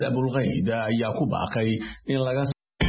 Bulgaida ayaa ku baaqay in laga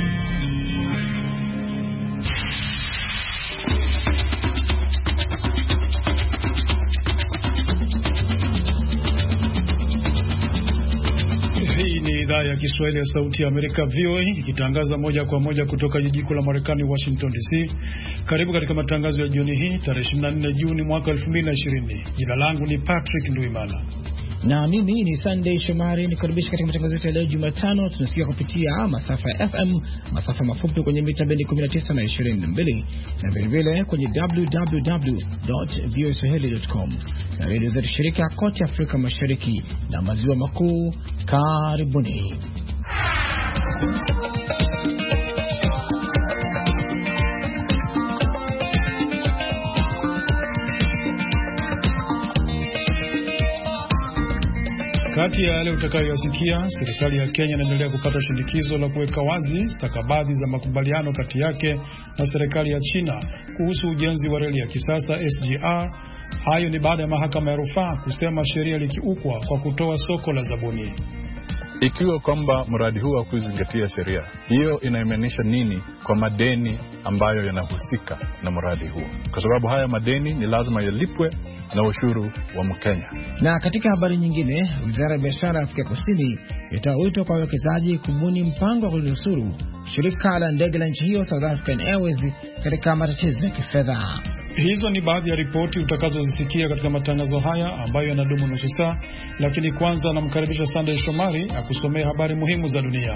Idhaa ya Kiswahili ya Sauti ya Amerika VOA ikitangaza moja kwa moja kutoka jiji kuu la Marekani Washington DC. Karibu katika matangazo ya jioni hii tarehe 24 Juni mwaka 2020. Jina langu ni Patrick Nduimana. Na mimi ni Sunday Shomari, nikaribisha katika matangazo yetu ya leo Jumatano. Tunasikia kupitia masafa ya FM, masafa mafupi kwenye mita bendi 19 na 22, na vilevile kwenye www.voaswahili.com, na redio zetu shirika kote Afrika Mashariki na Maziwa Makuu. Karibuni. Kati ya yale utakayoyasikia, serikali ya Kenya inaendelea kupata shinikizo la kuweka wazi stakabadhi za makubaliano kati yake na serikali ya China kuhusu ujenzi wa reli ya kisasa SGR. Hayo ni baada ya mahakama ya rufaa kusema sheria likiukwa kwa kutoa soko la zabuni. Ikiwa kwamba mradi huu haukuzingatia sheria, hiyo inamaanisha nini kwa madeni ambayo yanahusika na mradi huu? Kwa sababu haya madeni ni lazima yalipwe na ushuru wa Mkenya. Na katika habari nyingine, Wizara ya Biashara ya Afrika Kusini itatoa wito kwa wawekezaji kubuni mpango wa kunusuru shirika la ndege la nchi hiyo South African Airways katika matatizo ya kifedha. Hizo ni baadhi ya ripoti utakazozisikia katika matangazo haya ambayo yanadumu nusu saa, lakini kwanza namkaribisha Sunday Shomari akusomea habari muhimu za dunia.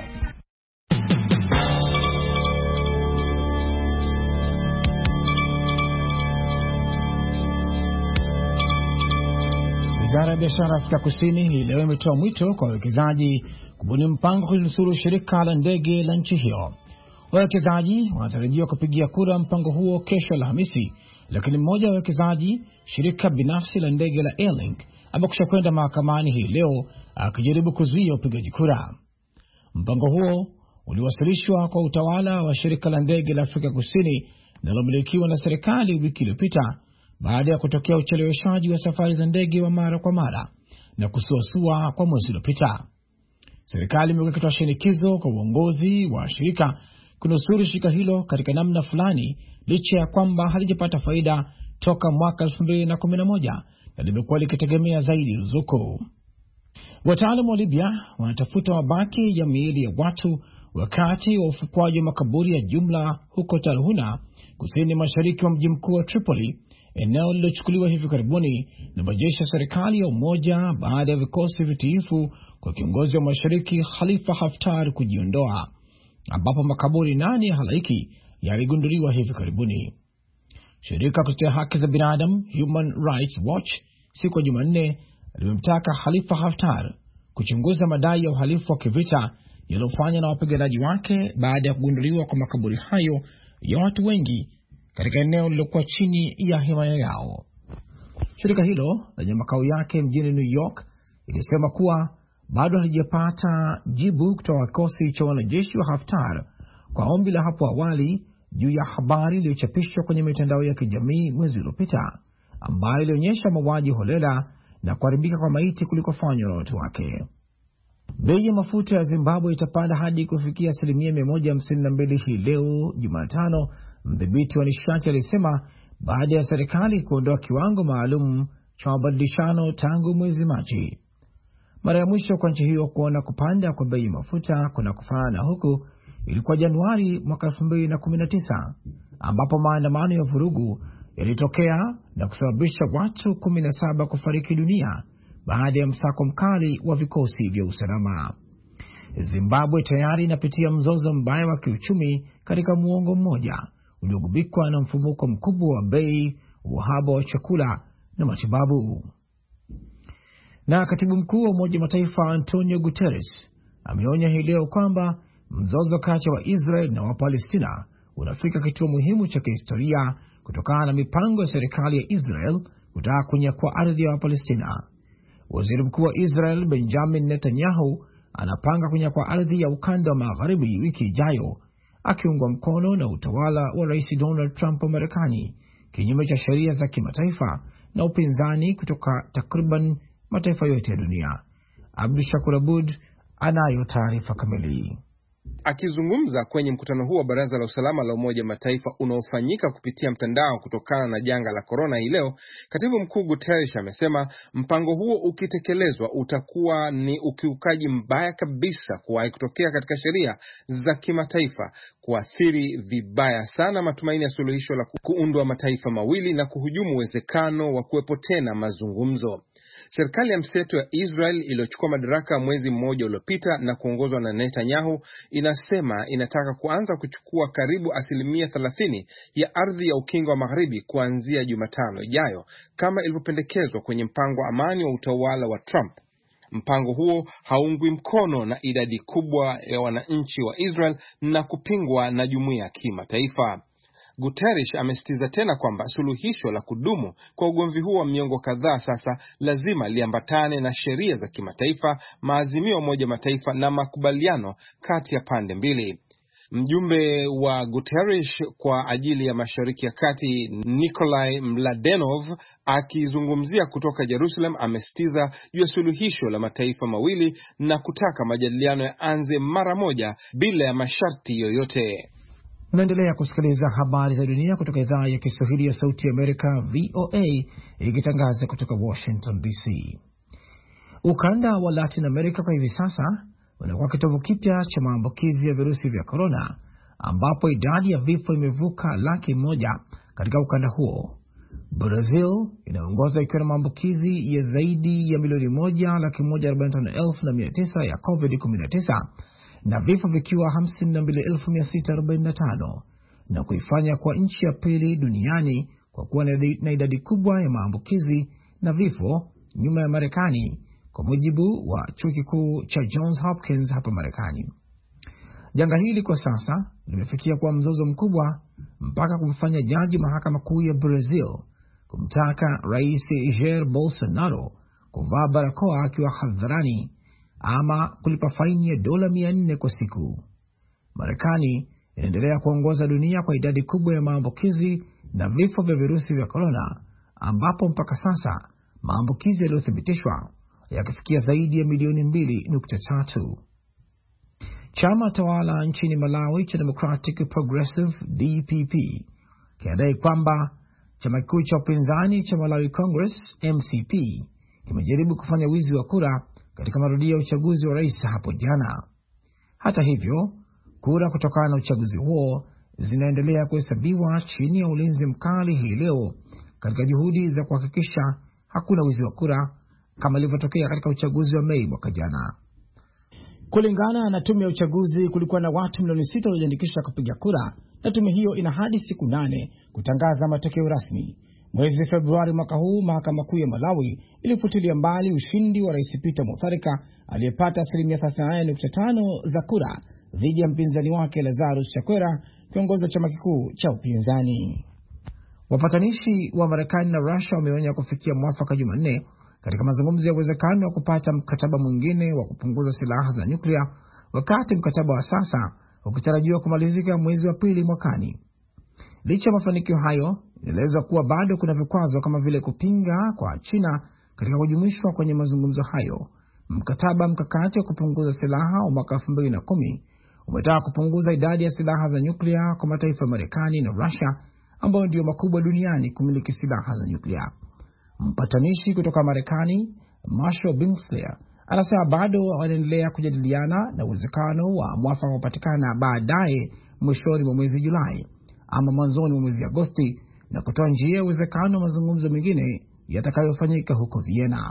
Wizara ya Biashara ya Afrika Kusini hii leo imetoa mwito kwa wawekezaji kubuni mpango kunusuru shirika la ndege la nchi hiyo. Wawekezaji wanatarajiwa kupigia kura mpango huo kesho Alhamisi, lakini mmoja wa wawekezaji, shirika binafsi la ndege la Airlink, amekusha kwenda mahakamani hii leo akijaribu kuzuia upigaji kura. Mpango huo uliwasilishwa kwa utawala wa shirika la ndege la Afrika Kusini linalomilikiwa na serikali wiki iliyopita baada ya kutokea ucheleweshaji wa safari za ndege wa mara kwa mara na kusuasua kwa mwezi uliopita. Serikali imeweka shinikizo kwa uongozi wa shirika kunusuru shirika hilo katika namna fulani, licha ya kwamba halijapata faida toka mwaka 2011 na limekuwa likitegemea zaidi ruzuku. Wataalamu wa Libya wanatafuta mabaki ya miili ya watu wakati wa ufukwaji wa makaburi ya jumla huko Tarhuna, kusini mashariki wa mji mkuu wa Tripoli, eneo lilochukuliwa hivi karibuni na majeshi ya serikali ya umoja baada ya vikosi vitiifu kwa kiongozi wa mashariki Khalifa Haftar kujiondoa, ambapo makaburi 8 ya halaiki yaligunduliwa hivi karibuni. Shirika kutetea haki za binadamu Human Rights Watch siku ya Jumanne limemtaka Khalifa Haftar kuchunguza madai ya uhalifu wa kivita yaliyofanywa na wapiganaji wake baada ya kugunduliwa kwa makaburi hayo ya watu wengi katika eneo lilokuwa chini ya himaya yao. Shirika hilo lenye makao yake mjini New York ilisema kuwa bado halijapata jibu kutoka kikosi cha wanajeshi wa Haftar kwa ombi la hapo awali juu ya habari iliyochapishwa kwenye mitandao ya kijamii mwezi uliopita, ambayo ilionyesha mauaji holela na kuharibika kwa maiti kulikofanywa na watu wake. Bei ya mafuta ya Zimbabwe itapanda hadi kufikia 152 hii leo Jumatano, mdhibiti wa nishati alisema, baada ya serikali kuondoa kiwango maalum cha mabadilishano tangu mwezi Machi. Mara ya mwisho kwa nchi hiyo kuona kupanda kwa bei ya mafuta kuna kufana na huku ilikuwa Januari mwaka 2019, ambapo maandamano ya vurugu yalitokea na kusababisha watu 17 kufariki dunia baada ya msako mkali wa vikosi vya usalama. Zimbabwe tayari inapitia mzozo mbaya wa kiuchumi katika muongo mmoja uliogubikwa na mfumuko mkubwa wa bei, uhaba wa chakula na matibabu. Na katibu mkuu wa Umoja wa Mataifa Antonio Guterres ameonya hii leo kwamba mzozo kati wa Israel na Wapalestina unafika kituo muhimu cha kihistoria kutokana na mipango ya serikali ya Israel kutaka kunyakua ardhi ya Wapalestina. Waziri Mkuu wa Israel Benjamin Netanyahu anapanga kunyakua ardhi ya ukanda wa magharibi wiki ijayo, akiungwa mkono na utawala wa Rais Donald Trump wa Marekani, kinyume cha sheria za kimataifa na upinzani kutoka takriban mataifa yote ya dunia. Abdushakur Abud anayo taarifa kamili. Akizungumza kwenye mkutano huu wa Baraza la Usalama la Umoja Mataifa unaofanyika kupitia mtandao kutokana na janga la korona hii leo, Katibu Mkuu Guterres amesema mpango huo ukitekelezwa utakuwa ni ukiukaji mbaya kabisa kuwahi kutokea katika sheria za kimataifa, kuathiri vibaya sana matumaini ya suluhisho la kuundwa mataifa mawili na kuhujumu uwezekano wa kuwepo tena mazungumzo. Serikali ya mseto ya Israel iliyochukua madaraka mwezi mmoja uliopita na kuongozwa na Netanyahu inasema inataka kuanza kuchukua karibu 30% ya ardhi ya ukingo wa Magharibi kuanzia Jumatano ijayo, kama ilivyopendekezwa kwenye mpango wa amani wa utawala wa Trump. Mpango huo haungwi mkono na idadi kubwa ya wananchi wa Israel na kupingwa na jumuiya ya kimataifa. Guterres amesitiza tena kwamba suluhisho la kudumu kwa ugomvi huo wa miongo kadhaa sasa lazima liambatane na sheria za kimataifa, maazimio ya Umoja Mataifa na makubaliano kati ya pande mbili. Mjumbe wa Guterres kwa ajili ya Mashariki ya Kati, Nikolai Mladenov, akizungumzia kutoka Jerusalem, amesitiza juu ya suluhisho la mataifa mawili na kutaka majadiliano yaanze mara moja bila ya masharti yoyote. Unaendelea kusikiliza habari za dunia kutoka idhaa ya Kiswahili ya Sauti ya Amerika, VOA, ikitangaza kutoka Washington DC. Ukanda wa Latin America kwa hivi sasa unakuwa kitovu kipya cha maambukizi ya virusi vya korona, ambapo idadi ya vifo imevuka 100,000 katika ukanda huo. Brazil inaongoza ikiwa na maambukizi ya zaidi ya milioni 1,145,900 ya COVID-19 na vifo vikiwa 52,645 na kuifanya kwa nchi ya pili duniani kwa kuwa na idadi kubwa ya maambukizi na vifo nyuma ya Marekani, kwa mujibu wa chuo kikuu cha Johns Hopkins hapa Marekani. Janga hili kwa sasa limefikia kuwa mzozo mkubwa mpaka kumfanya jaji mahakama kuu ya Brazil kumtaka Rais Jair Bolsonaro kuvaa barakoa akiwa hadharani ama kulipa faini ya dola 400 kwa siku. Marekani inaendelea kuongoza dunia kwa idadi kubwa ya maambukizi na vifo vya virusi vya korona, ambapo mpaka sasa maambukizi yaliyothibitishwa yakifikia zaidi ya milioni 2.3. Chama tawala nchini Malawi cha Democratic Progressive DPP kinadai kwamba chama kikuu cha upinzani cha Malawi Congress MCP kimejaribu kufanya wizi wa kura katika marudio ya uchaguzi wa rais hapo jana. Hata hivyo, kura kutokana na uchaguzi huo zinaendelea kuhesabiwa chini ya ulinzi mkali hii leo katika juhudi za kuhakikisha hakuna wizi wa kura kama ilivyotokea katika uchaguzi wa Mei mwaka jana. Kulingana na tume ya uchaguzi, kulikuwa na watu milioni 6 waliojiandikisha kupiga kura, na tume hiyo ina hadi siku 8 kutangaza matokeo rasmi. Mwezi Februari mwaka huu, mahakama kuu ya Malawi ilifutilia mbali ushindi wa Rais Peter Mutharika aliyepata 38.5% za kura dhidi ya mpinzani wake Lazarus Chakwera, kiongozi wa chama kikuu cha upinzani. Wapatanishi wa Marekani na Russia wameonya kufikia mwafaka Jumanne katika mazungumzo ya uwezekano wa kupata mkataba mwingine wa kupunguza silaha za nyuklia, wakati mkataba wa sasa ukitarajiwa kumalizika mwezi wa pili mwakani. Licha mafanikio hayo, inaelezwa kuwa bado kuna vikwazo kama vile kupinga kwa China katika kujumuishwa kwenye mazungumzo hayo. Mkataba mkakati wa kupunguza silaha wa mwaka 2010 umetaka kupunguza idadi ya silaha za nyuklia kwa mataifa ya Marekani na Russia ambayo ndio makubwa duniani kumiliki silaha za nyuklia. Mpatanishi kutoka Marekani, Marshall Binksler, anasema bado wanaendelea kujadiliana na uwezekano wa mwafaka kupatikana baadaye mwishoni mwa mwezi Julai ama mwanzoni mwa mwezi Agosti, na kutoa njia ya uwezekano wa mazungumzo mengine yatakayofanyika huko Vienna.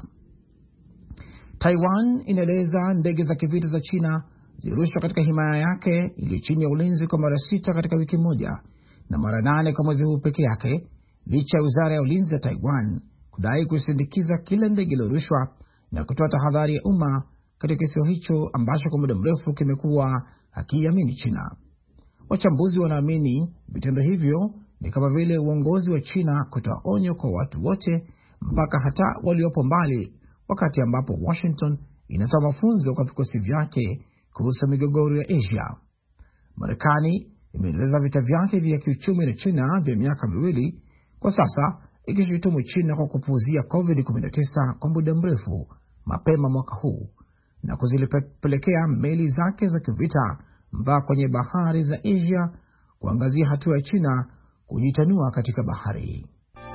Taiwan inaeleza ndege za kivita za China zilirushwa katika himaya yake iliyo chini ya ulinzi kwa mara 6 katika wiki moja na mara 8 kwa mwezi huu peke yake, licha ya wizara ya ulinzi ya Taiwan kudai kusindikiza kila ndege iliyorushwa na kutoa tahadhari ya umma katika kisiwa hicho ambacho kwa muda mrefu kimekuwa hakiamini China. Wachambuzi wanaamini vitendo hivyo ni kama vile uongozi wa China kutoa onyo kwa watu wote, mpaka hata waliopo mbali, wakati ambapo Washington inatoa mafunzo kwa vikosi vyake kuhusu migogoro ya Asia. Marekani imeendeleza vita vyake vya kiuchumi na China vya miaka 2 kwa sasa, ikishutumu China kwa kupuuzia COVID-19 kwa muda mrefu mapema mwaka huu, na kuzilipelekea meli zake za kivita mpaka kwenye bahari za Asia, kuangazia hatua ya China kujitanua katika bahari.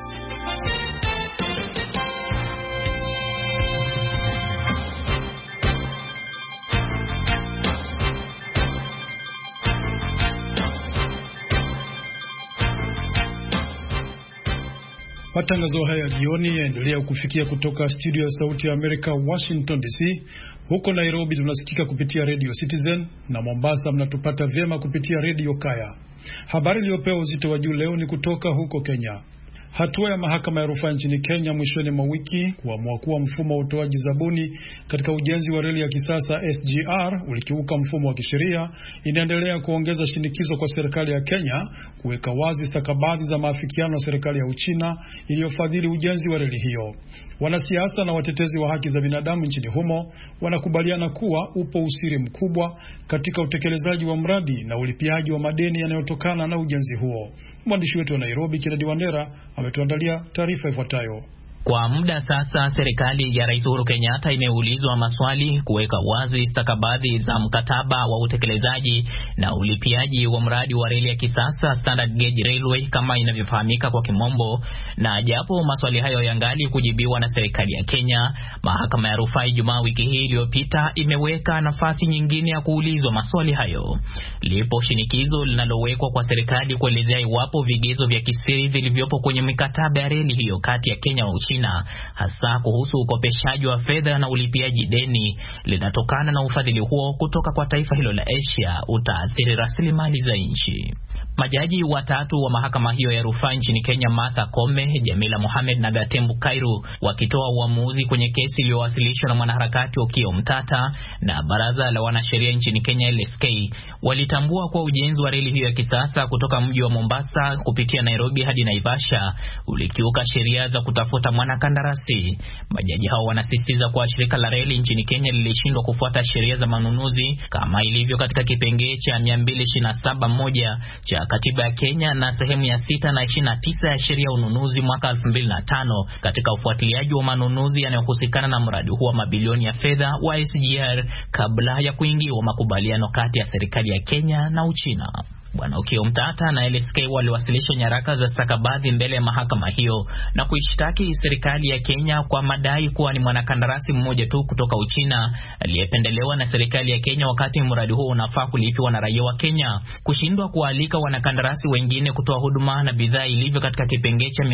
Matangazo haya jioni yaendelea kufikia kutoka studio ya Sauti ya Amerika, Washington DC. Huko Nairobi tunasikika kupitia Radio Citizen na Mombasa mnatupata vyema kupitia Radio Kaya. Habari iliyopewa uzito wa juu leo ni kutoka huko Kenya. Hatua ya mahakama ya rufaa nchini Kenya mwishoni mwa wiki kuamua kuwa mfumo wa utoaji zabuni katika ujenzi wa reli ya kisasa SGR ulikiuka mfumo wa kisheria inaendelea kuongeza shinikizo kwa serikali ya Kenya kuweka wazi stakabadhi za maafikiano na serikali ya Uchina iliyofadhili ujenzi wa reli hiyo. Wanasiasa na watetezi wa haki za binadamu nchini humo wanakubaliana kuwa upo usiri mkubwa katika utekelezaji wa mradi na ulipiaji wa madeni yanayotokana na ujenzi huo. Mwandishi wetu wa Nairobi, Kennedy Wandera, ametuandalia taarifa ifuatayo. Kwa muda sasa serikali ya Rais Uhuru Kenyatta imeulizwa maswali kuweka wazi stakabadhi za mkataba wa utekelezaji na ulipiaji wa mradi wa reli ya kisasa Standard Gauge Railway kama inavyofahamika kwa kimombo, na japo maswali hayo yangali kujibiwa na serikali ya Kenya, mahakama ya rufaa Ijumaa wiki hii iliyopita imeweka nafasi nyingine ya kuulizwa maswali hayo. Lipo shinikizo linalowekwa kwa serikali kuelezea iwapo vigezo vya kisiri vilivyopo kwenye mikataba ya reli hiyo kati ya Kenya na China, hasa kuhusu ukopeshaji wa fedha na ulipiaji deni linatokana na ufadhili huo kutoka kwa taifa hilo la Asia, utaathiri rasilimali za nchi. Majaji watatu wa mahakama hiyo ya rufaa nchini Kenya, Martha Koome, Jamila Mohamed na Gatembu Kairu, wakitoa uamuzi kwenye kesi iliyowasilishwa na mwanaharakati Okiya Omtata na baraza la wanasheria nchini Kenya LSK, walitambua kwa ujenzi wa reli hiyo ya kisasa kutoka mji wa Mombasa kupitia Nairobi hadi Naivasha ulikiuka sheria za kutafuta mwanakandarasi. Majaji hao wanasisitiza kwa shirika la reli nchini Kenya lilishindwa kufuata sheria za manunuzi kama ilivyo katika kipengee cha 227(1) cha katiba ya Kenya na sehemu ya 6 na 29 ya sheria ya ununuzi mwaka 2005 katika ufuatiliaji wa manunuzi yanayohusikana na mradi huo wa mabilioni ya fedha wa SGR kabla ya kuingiwa makubaliano kati ya serikali ya Kenya na Uchina. Bwana Okiya Omtata na LSK waliwasilisha nyaraka za stakabadhi mbele ya mahakama hiyo na kuishtaki serikali ya Kenya kwa madai kuwa ni mwanakandarasi mmoja tu kutoka Uchina aliyependelewa na serikali ya Kenya wakati mradi huo unafaa kulipiwa na raia wa Kenya, kushindwa kualika wanakandarasi wengine kutoa huduma na bidhaa ilivyo katika kipengee cha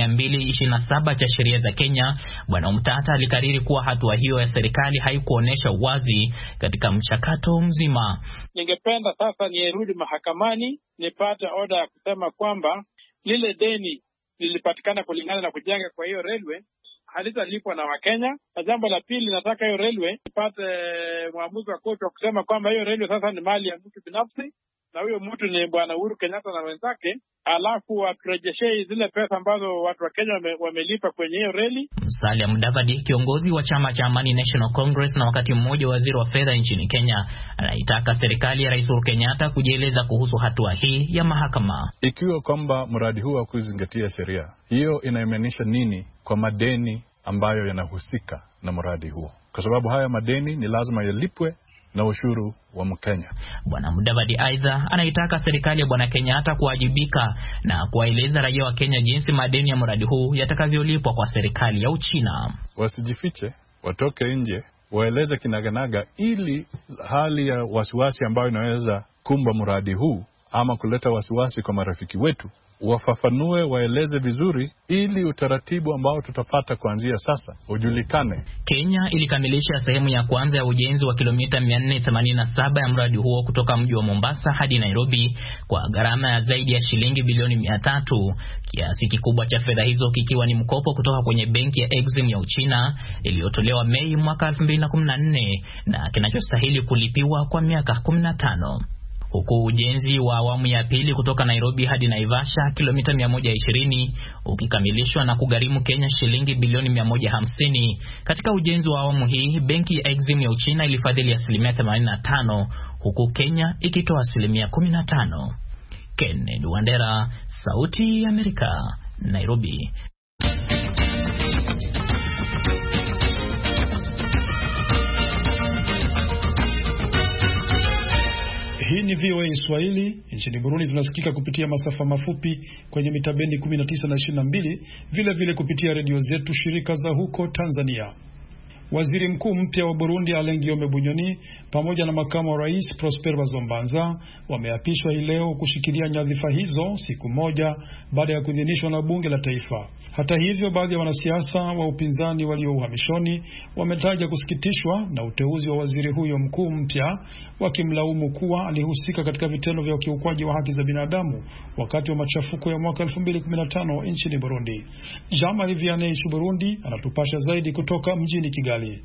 227 cha sheria za Kenya. Bwana Omtata alikariri kuwa hatua hiyo ya serikali haikuonesha uwazi katika mchakato mzima. Ningependa sasa nirudi mahakamani nipate oda ya kusema kwamba lile deni lilipatikana kulingana na kujenga kwa hiyo railway halitalipwa na Wakenya. Na jambo la pili, nataka hiyo railway ipate muamuzi wa koti wa kusema kwamba hiyo railway sasa ni mali ya mtu binafsi na huyo mtu ni Bwana Uhuru Kenyatta na wenzake, alafu waturejeshee zile pesa ambazo watu wa Kenya wamelipa kwenye hiyo reli. Musalia Mudavadi, kiongozi wa chama cha Amani National Congress na wakati mmoja waziri wa fedha nchini Kenya, anaitaka serikali ya Rais Uhuru Kenyatta kujieleza kuhusu hatua hii ya mahakama. Ikiwa kwamba mradi huu hakuzingatia sheria, hiyo inamaanisha nini kwa madeni ambayo yanahusika na mradi huo? Kwa sababu haya madeni ni lazima yalipwe na ushuru wa Mkenya. Bwana Mudavadi aidha anaitaka serikali ya Bwana Kenyatta kuwajibika na kuwaeleza raia wa Kenya jinsi madeni ya mradi huu yatakavyolipwa kwa serikali ya Uchina. Wasijifiche, watoke nje, waeleze kinaganaga, ili hali ya wasiwasi ambayo inaweza kumba mradi huu ama kuleta wasiwasi kwa marafiki wetu, wafafanue, waeleze vizuri, ili utaratibu ambao tutapata kuanzia sasa ujulikane. Kenya ilikamilisha sehemu ya kwanza ya ujenzi wa kilomita 487 ya mradi huo kutoka mji wa Mombasa hadi Nairobi kwa gharama ya zaidi ya shilingi bilioni 300, kiasi kikubwa cha fedha hizo kikiwa ni mkopo kutoka kwenye benki ya Exim ya Uchina iliyotolewa Mei mwaka 2014 na kinachostahili kulipiwa kwa miaka 15. Huku ujenzi wa awamu ya pili kutoka Nairobi hadi Naivasha kilomita 120 ukikamilishwa na kugharimu Kenya shilingi bilioni 150. Katika ujenzi wa awamu hii, benki ya Exim ya Uchina ilifadhili 85%, huku Kenya ikitoa 15%. Kennedy Wandera, Sauti ya Amerika, Nairobi. Hii ni VOA Swahili. Nchini Burundi tunasikika kupitia masafa mafupi kwenye mitabendi 19 na 22, vile vile kupitia redio zetu shirika za huko Tanzania. Waziri mkuu mpya wa Burundi Alain Guillaume Bunyoni pamoja na makamu wa rais Prosper Bazombanza wameapishwa hii leo kushikilia nyadhifa hizo siku moja baada ya kuidhinishwa na bunge la taifa. Hata hivyo, baadhi ya wanasiasa wa upinzani walio uhamishoni wametaja kusikitishwa na uteuzi wa waziri huyo mkuu mpya, wakimlaumu kuwa alihusika katika vitendo vya ukiukwaji wa haki za binadamu wakati wa machafuko ya mwaka 2015 nchini Burundi. Jean-Marie Vianney Burundi anatupasha zaidi kutoka mjini Kigali.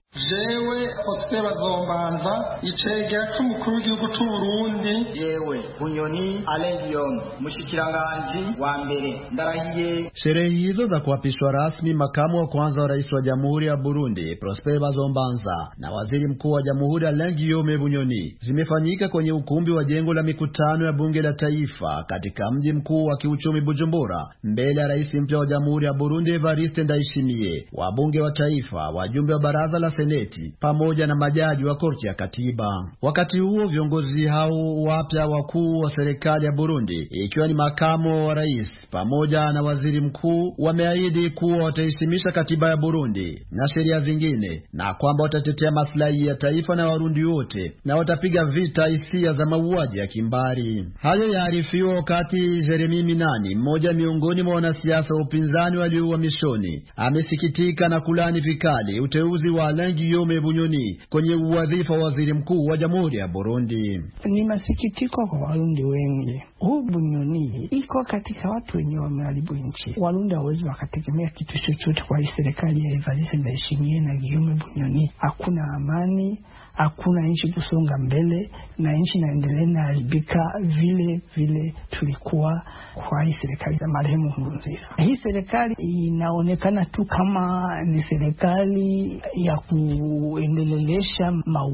Jewe Prosper Bazombanza icegera cy'umukuru w'igihugu cy'u Burundi. Jewe Bunyoni Alain Guillaume mushikiranganji wa mbere ndarahiye. Sherehe hizo za kuapishwa rasmi makamu wa kwanza wa rais wa Jamhuri ya Burundi Prosper Bazombanza na waziri mkuu wa Jamhuri Alain Guillaume Bunyoni zimefanyika kwenye ukumbi wa jengo la mikutano ya bunge la taifa katika mji mkuu wa kiuchumi Bujumbura, mbele ya rais mpya wa Jamhuri ya Burundi Evariste Ndayishimiye, wabunge wa taifa, wajumbe wa baraza la Seneti pamoja na majaji wa korti ya katiba. Wakati huo viongozi hao wapya wakuu wa serikali ya Burundi, ikiwa ni makamu wa rais pamoja na waziri mkuu, wameahidi kuwa wataheshimisha katiba ya Burundi na sheria zingine, na kwamba watatetea maslahi ya taifa na Warundi wote, na watapiga vita hisia za mauaji ya kimbari. Hayo yaarifiwa wakati Jeremy Minani, mmoja miongoni mwa wanasiasa wa upinzani walio uhamishoni, amesikitika na kulani vikali uteuzi wa Alain Guillaume Bunyoni kwenye wadhifa wa waziri mkuu wa Jamhuri ya Burundi. Ni masikitiko kwa Warundi wengi. Huu Bunyoni iko katika watu wenye wameharibu nchi. Warundi hawezi wakategemea kitu chochote kwa hii serikali ya Evariste Ndayishimiye na Guillaume Bunyoni. Hakuna amani, hakuna nchi kusonga mbele, na nchi inaendelea na haribika vile vile tulikuwa kwa hii serikali ya marehemu Nkurunziza. Hii serikali inaonekana tu kama ni serikali ya kuendelelesha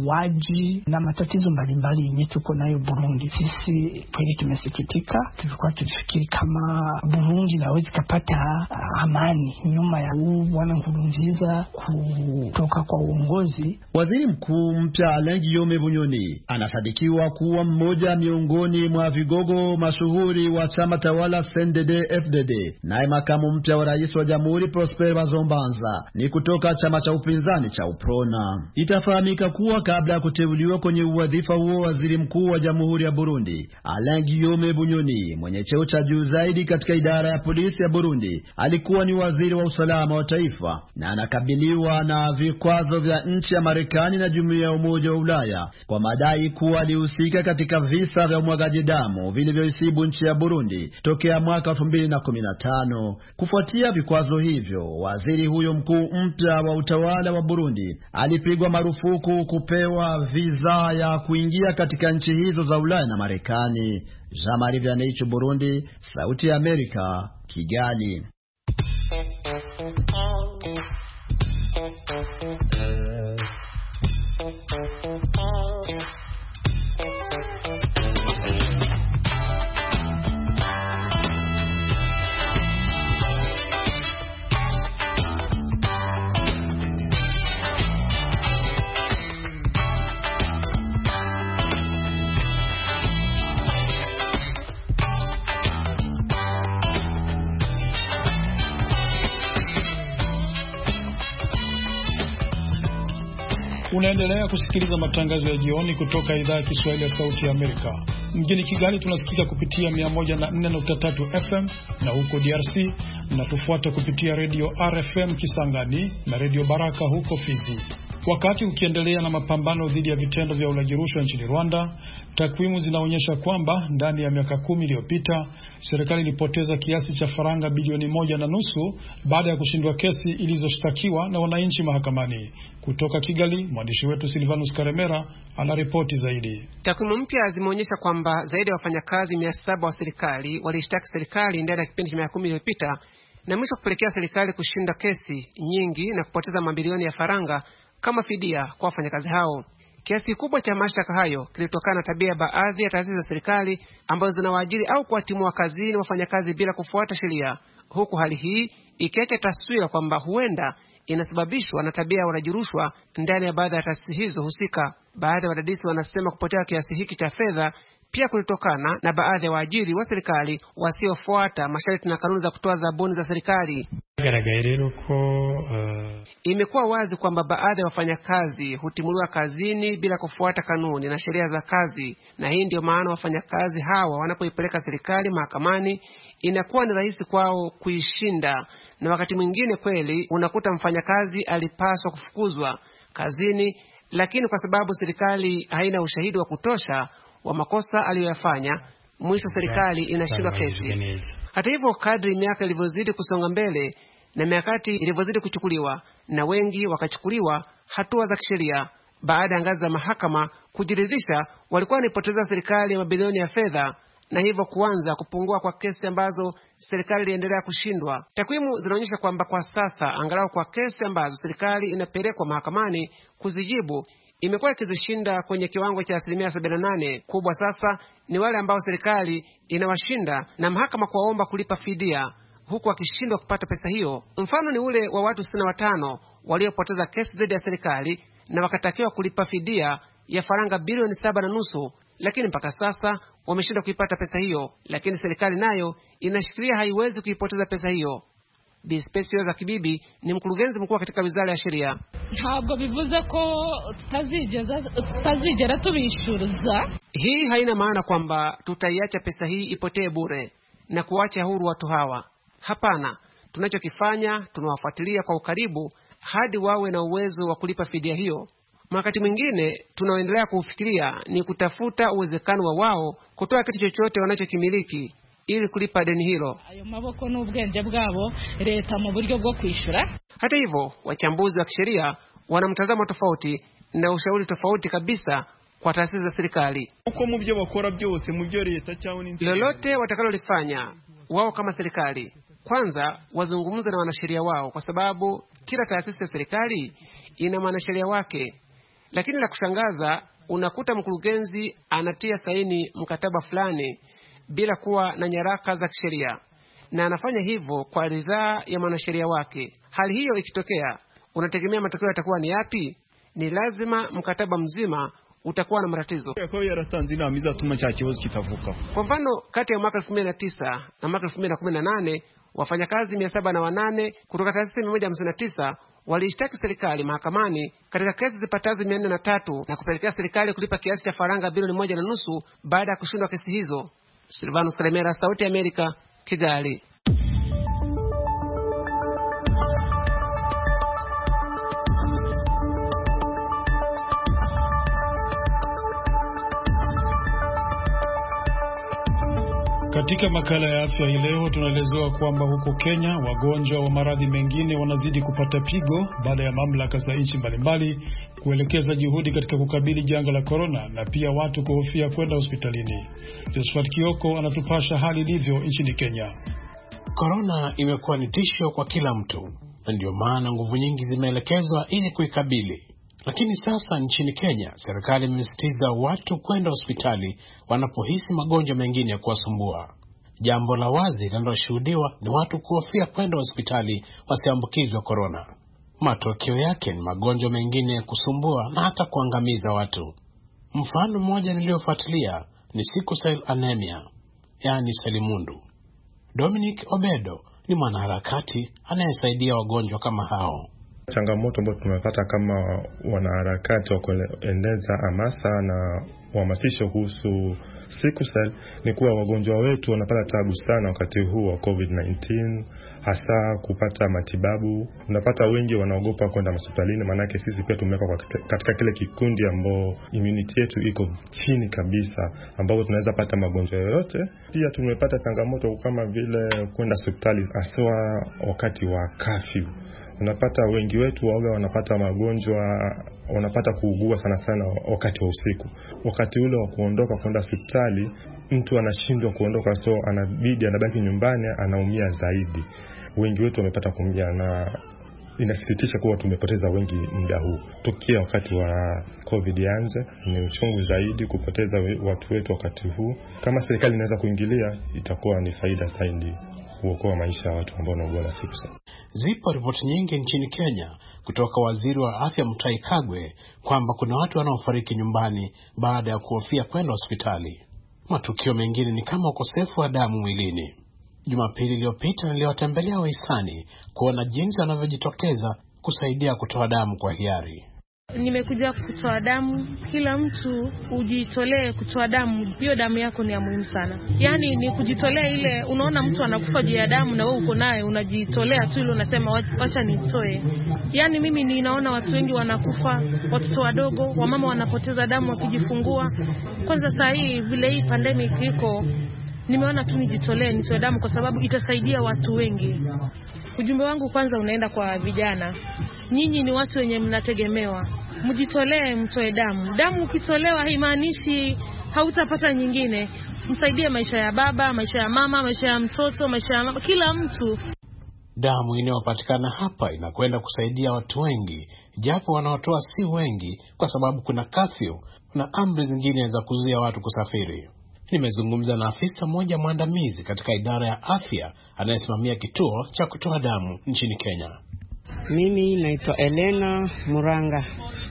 mauaji na matatizo mbalimbali yenye tuko nayo Burundi. Sisi kweli tumesikitika. Tulikuwa tulifikiri kama Burundi inaweza kupata amani nyuma ya bwana Nkurunziza kutoka kwa uongozi. Waziri mkuu mpya Alain Guillaume Bunyoni anasadikiwa kuwa mmoja miongoni mwa vigogo mashuhuri wa chama tawala CNDD-FDD. Naye makamu mpya wa rais wa Jamhuri Prosper Bazombanza ni kutoka chama cha upinzani cha UPRONA. Itafahamika kuwa kabla ya kuteuliwa kwenye wadhifa huo waziri mkuu wa Jamhuri ya Burundi, Alain Guillaume Bunyoni, mwenye cheo cha juu zaidi katika idara ya polisi ya Burundi, alikuwa ni waziri wa usalama wa taifa na anakabiliwa na vikwazo vya nchi ya Marekani na Jumuiya ya Umoja wa Ulaya kwa madai kuwa alihusika katika visa vya umwagaji damu vilivyoisibu nchi ya Burundi tokea mwaka 2015. Kufuatia vikwazo hivyo, waziri huyo mkuu mpya wa utawala wa Burundi alipigwa marufuku kupewa visa ya kuingia katika nchi hizo za Ulaya na Marekani. Jean-Marie Vianney Burundi, Sauti ya Amerika, Kigali. Unaendelea kusikiliza matangazo ya jioni kutoka idhaa ya Kiswahili ya Sauti ya Amerika. Mjini Kigali tunasikika kupitia 104.3 FM na huko DRC mnatufuata kupitia Radio RFM Kisangani na Radio Baraka huko Fizi. Wakati ukiendelea na mapambano dhidi ya vitendo vya ulaji rushwa nchini Rwanda, takwimu zinaonyesha kwamba ndani ya miaka 10 iliyopita serikali ilipoteza kiasi cha faranga bilioni 1.5 baada ya kushindwa kesi ilizoshtakiwa na wananchi mahakamani. Kutoka Kigali, mwandishi wetu Silvanus Karemera anaripoti zaidi. Takwimu mpya zimeonyesha kwamba zaidi ya wafanyakazi 700 wa serikali walishtaki serikali ndani ya kipindi cha miaka 10 iliyopita, na mwisho kupelekea serikali kushinda kesi nyingi na kupoteza mabilioni ya faranga kama fidia kwa wafanyakazi hao. Kiasi kikubwa cha mashtaka hayo kilitokana na tabia baadhi ya taasisi za serikali ambazo zinawaajiri au kuwatimua kazini wafanyakazi bila kufuata sheria, huku hali hii ikiacha taswira kwamba huenda inasababishwa na tabia ya ulaji rushwa ndani ya baadhi ya taasisi hizo husika. Baadhi ya wadadisi wanasema kupotea kiasi hiki cha fedha pia kulitokana na baadhi ya waajiri wa serikali wasiofuata masharti na kanuni za kutoa zabuni za serikali. Imekuwa wazi kwamba baadhi ya wafanyakazi hutimuliwa kazini bila kufuata kanuni na sheria za kazi, na hii ndio maana wafanyakazi hawa wanapoipeleka serikali mahakamani inakuwa ni rahisi kwao kuishinda. Na wakati mwingine kweli unakuta mfanyakazi alipaswa kufukuzwa kazini, lakini kwa sababu serikali haina ushahidi wa kutosha wa makosa aliyoyafanya, mwisho serikali inashindwa kesi. Hata hivyo, kadri miaka ilivyozidi kusonga mbele na mikakati ilivyozidi kuchukuliwa, na wengi wakachukuliwa hatua za kisheria baada ya ngazi za mahakama kujiridhisha walikuwa wanipoteza serikali ya mabilioni ya fedha, na hivyo kuanza kupungua kwa kesi ambazo serikali iliendelea kushindwa. Takwimu zinaonyesha kwamba kwa sasa angalau kwa kesi ambazo serikali inapelekwa mahakamani kuzijibu imekuwa ikizishinda kwenye kiwango cha 78%. Kubwa sasa ni wale ambao serikali inawashinda na mahakama kuwaomba kulipa fidia huku wakishindwa kupata pesa hiyo. Mfano ni ule wa watu 65 waliopoteza kesi dhidi ya serikali na wakatakiwa kulipa fidia ya faranga bilioni 7.5, lakini mpaka sasa wameshindwa kuipata pesa hiyo, lakini serikali nayo inashikilia haiwezi kuipoteza pesa hiyo. Bi Specioza Kibibi ni mkurugenzi mkuu katika Wizara ya Sheria. Ntabwo bivuze ko tutazigera tubishyuza. Hii haina maana kwamba tutaiacha pesa hii ipotee bure na kuacha huru watu hawa. Hapana, tunachokifanya tunawafuatilia kwa ukaribu hadi wawe na uwezo wa kulipa fidia hiyo. Wakati mwingine tunaoendelea kuufikiria ni kutafuta uwezekano wa wao kutoa kitu chochote wanachokimiliki ili kulipa deni hilo. Ayo maboko n'ubwenge bwabo leta mu buryo bwo kwishura. Hata hivyo, wachambuzi wa kisheria wana mtazamo tofauti na ushauri tofauti kabisa kwa taasisi za serikali. Uko mu byo bakora byose mu byo leta cyangwa ni lolote watakalolifanya wao kama serikali, kwanza wazungumze na wanasheria wao, kwa sababu kila taasisi ya serikali ina mwanasheria wake. Lakini la kushangaza, unakuta mkurugenzi anatia saini mkataba fulani bila kuwa na nyaraka za kisheria, na anafanya hivyo kwa ridhaa ya mwanasheria wake. Hali hiyo ikitokea, unategemea matokeo yatakuwa ni yapi? Ni lazima mkataba mzima utakuwa na matatizo. Kwa mfano, kati ya mwaka 2009 na mwaka 2018 wafanyakazi 708 kutoka taasisi 159 waliishtaki serikali mahakamani katika kesi zipatazo 403 na kupelekea serikali kulipa kiasi cha faranga bilioni 1.5 baada ya kushindwa kesi hizo. Silvanus Kalemera, Sauti ya Amerika, Kigali. Katika makala ya afya hii leo tunaelezewa kwamba huko Kenya wagonjwa wa maradhi mengine wanazidi kupata pigo baada ya mamlaka za nchi mbalimbali kuelekeza juhudi katika kukabili janga la korona na pia watu kuhofia kwenda hospitalini. Josephat Kioko anatupasha hali ilivyo nchini Kenya. Korona imekuwa ni tisho kwa kila mtu, na ndio maana nguvu nyingi zimeelekezwa ili kuikabili. Lakini sasa nchini Kenya, serikali imesisitiza watu kwenda hospitali wanapohisi magonjwa mengine kuwasumbua. Jambo la wazi linaloshuhudiwa ni watu kuhofia kwenda hospitali wasiambukizwe korona. Matokeo yake ni magonjwa mengine kusumbua na hata kuangamiza watu. Mfano mmoja niliofuatilia ni sickle cell anemia, yani selimundu. Dominic Obedo ni mwanaharakati anayesaidia wagonjwa kama hao. Changamoto ambayo tumepata kama wanaharakati wa kuendeleza hamasa na uhamasisho kuhusu sickle cell ni kuwa wagonjwa wetu wanapata tabu sana wakati huu wa COVID-19, hasa kupata matibabu. Unapata wengi wanaogopa kwenda hospitalini, maana yake sisi pia tumewekwa katika kile kikundi ambao immunity yetu iko chini kabisa, ambao tunaweza pata magonjwa yoyote. Pia tumepata changamoto kama vile kwenda hospitali hasa wakati wa curfew. Unapata wengi wetu waoga wanapata magonjwa, wanapata kuugua sana wakati wa usiku. Wakati ule wa kuondoka kwenda hospitali, mtu anashindwa kuondoka, so anabidi anabaki nyumbani, anaumia zaidi. Wengi wetu wamepata kuumia na inasikitisha kuwa tumepoteza wengi muda huu. Tokea wakati wa COVID yanze, ni uchungu zaidi kupoteza watu wetu wakati huu. Kama serikali inaweza kuingilia, itakuwa ni faida zaidi. kuokoa maisha ya watu ambao wanaugua na sickle cell. Zipo ripoti nyingi nchini Kenya kutoka waziri wa afya Mutahi Kagwe kwamba kuna watu wanaofariki nyumbani baada ya kuhofia kwenda hospitali. Matukio mengine ni kama ukosefu wa damu mwilini. Jumapili iliyopita niliwatembelea wahisani kuona jinsi wanavyojitokeza kusaidia kutoa damu kwa hiari. Nimekuja kutoa damu. Kila mtu ujitolee kutoa damu. Hiyo damu yako ni ya muhimu sana. Yaani ni kujitolea ile, unaona mtu anakufa juu ya damu na wewe uko naye unajitolea tu ile, unasema wacha nitoe. Yaani mimi ninaona watu wengi wanakufa, watoto wadogo, wamama wanapoteza damu wakijifungua. Kwanza saa hii vile hii pandemic iko, nimeona tu nijitolee nitoe damu kwa sababu itasaidia watu wengi. Ujumbe wangu kwanza unaenda kwa vijana. Nyinyi ni watu wenye mnategemewa. Mjitolee mtoe damu. Damu ukitolewa haimaanishi hautapata nyingine. Msaidie maisha ya baba, maisha ya mama, maisha ya mtoto, maisha ya mama, kila mtu. Damu inayopatikana hapa inakwenda kusaidia watu wengi, japo wanaotoa si wengi kwa sababu kuna kafyu na amri zingine za kuzuia watu kusafiri. Nimezungumza na afisa mmoja mwandamizi katika idara ya afya anayesimamia kituo cha kutoa damu nchini Kenya. Mimi naitwa Elena Muranga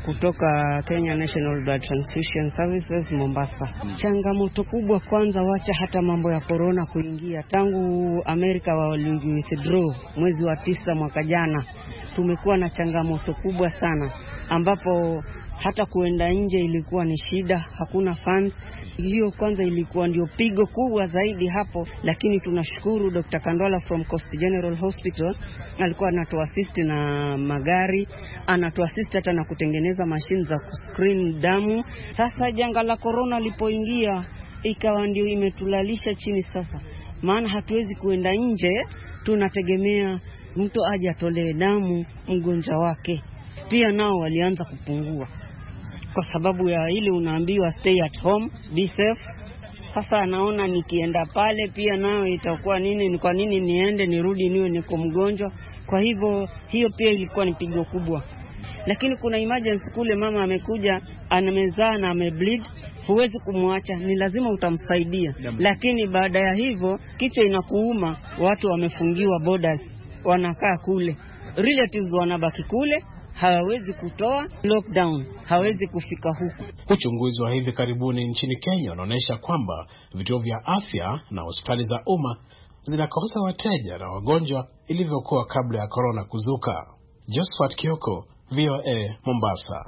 kutoka Kenya National Blood Transfusion Services Mombasa. Changamoto kubwa kwanza, wacha hata mambo ya corona kuingia. Tangu Amerika withdraw mwezi wa 9 mwaka jana, tumekuwa na changamoto kubwa sana ambapo hata kuenda nje ilikuwa ni shida, hakuna funds. Hiyo kwanza ilikuwa ndio pigo kubwa zaidi hapo, lakini tunashukuru Dr. Kandwala from Coast General Hospital alikuwa anatuassist na magari, anatuassist hata na kutengeneza mashine za kuscreen damu. Sasa janga la corona lipoingia ikawa ndio imetulalisha chini sasa, maana hatuwezi kuenda nje, tunategemea mtu aje atolee damu mgonjwa wake. Pia nao walianza kupungua kwa sababu ya ile unaambiwa stay at home, be safe. Sasa anaona nikienda pale pia nao itakuwa nini, ni kwa nini niende nirudi niwe niko mgonjwa. Kwa hivyo hiyo pia ilikuwa ni pigo kubwa. Lakini kuna emergency kule, mama amekuja anamezaa na amebleed, huwezi kumwacha, ni lazima utamsaidia. Lakini baada ya hivyo kichwa inakuuma, watu wamefungiwa borders, wanakaa kule, relatives wanabaki kule, hawawezi kutoa, lockdown, hawezi kufika huku. Uchunguzi wa hivi karibuni nchini Kenya unaonyesha kwamba vituo vya afya na hospitali za umma zinakosa wateja na wagonjwa ilivyokuwa kabla ya corona kuzuka. Josephat Kioko, VOA, Mombasa.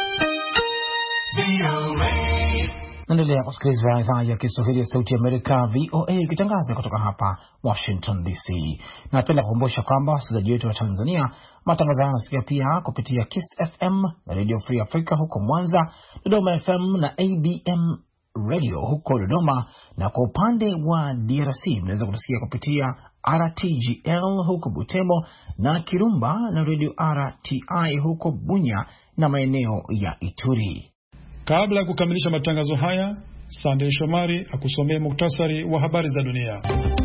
Naendelea kusikiliza idhaa ya Kiswahili ya Sauti ya Amerika, VOA, ikitangaza kutoka hapa Washington DC. Napenda kukumbusha kwamba wasikilizaji wetu wa Tanzania, matangazo haya yanasikia pia kupitia Kiss FM na Radio Free Africa huko Mwanza, Dodoma FM na ABM Radio huko Dodoma, na kwa upande wa DRC mnaweza kutusikia kupitia RTGL huko Butembo na Kirumba na Radio RTI huko Bunya na maeneo ya Ituri. Kabla ya kukamilisha matangazo haya, Sunday Shomari akusomea muktasari wa habari za dunia.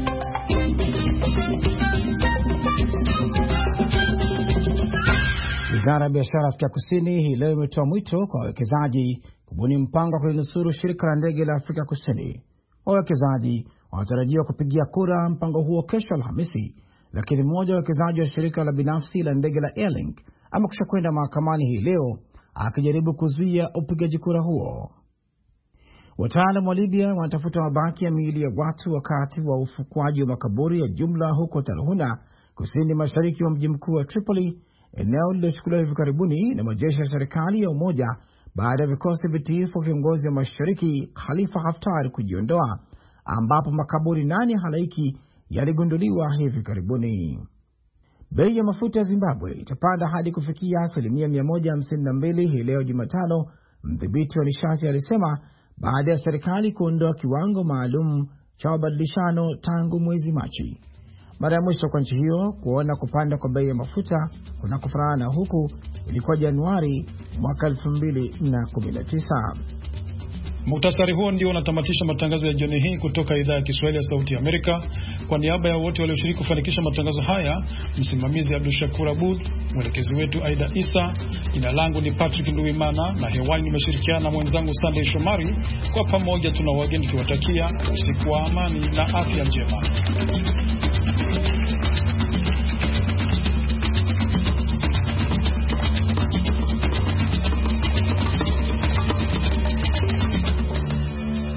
Wizara ya Biashara Afrika Kusini hii leo imetoa mwito kwa wawekezaji kubuni mpango wa kulinusuru shirika la ndege la Afrika Kusini. Wawekezaji wanatarajiwa kupigia kura mpango huo kesho Alhamisi, lakini mmoja wa wawekezaji wa shirika la binafsi la ndege la Airlink amekusha kwenda mahakamani hii leo akijaribu kuzuia upigaji kura huo. Wataalamu wa Libya wanatafuta mabaki ya miili ya watu wakati wa ufukwaji wa makaburi ya jumla huko Talhuna, kusini mashariki wa mji mkuu wa Tripoli, eneo lililochukuliwa hivi karibuni na majeshi ya serikali ya umoja baada ya vikosi vitiifu kiongozi wa mashariki Khalifa Haftar kujiondoa, ambapo makaburi 8 halaiki yaligunduliwa hivi karibuni. Bei ya mafuta ya Zimbabwe itapanda hadi kufikia 152% hii leo Jumatano, mdhibiti wa nishati alisema, baada ya serikali kuondoa kiwango maalum cha mabadilishano tangu mwezi Machi. Mara ya mwisho kwa nchi hiyo kuona kupanda kwa bei ya mafuta kuna kufanana na huku ilikuwa Januari mwaka 2019. Muktasari huo ndio unatamatisha matangazo ya jioni hii kutoka idhaa ya Kiswahili ya Sauti ya Amerika. Kwa niaba ya wote walioshiriki kufanikisha matangazo haya, msimamizi Abdul Shakur Abud, mwelekezi wetu Aida Isa, jina langu ni Patrick Nduwimana na hewani nimeshirikiana na mwenzangu Sunday Shomari. Kwa pamoja tunawageni tukiwatakia usiku wa amani na afya njema.